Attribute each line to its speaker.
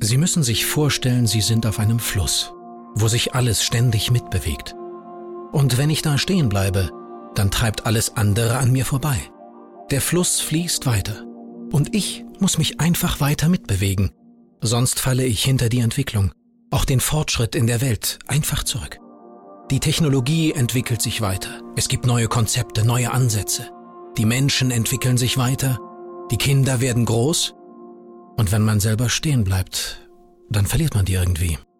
Speaker 1: Sie müssen sich vorstellen, Sie sind auf einem Fluss, wo sich alles ständig mitbewegt. Und wenn ich da stehen bleibe, dann treibt alles andere an mir vorbei. Der Fluss fließt weiter und ich muss mich einfach weiter mitbewegen, sonst falle ich hinter die Entwicklung, auch den Fortschritt in der Welt, einfach zurück. Die Technologie entwickelt sich weiter, es gibt neue Konzepte, neue Ansätze. Die Menschen entwickeln sich weiter, die Kinder werden groß und wenn man selber stehen bleibt, dann verliert man die irgendwie.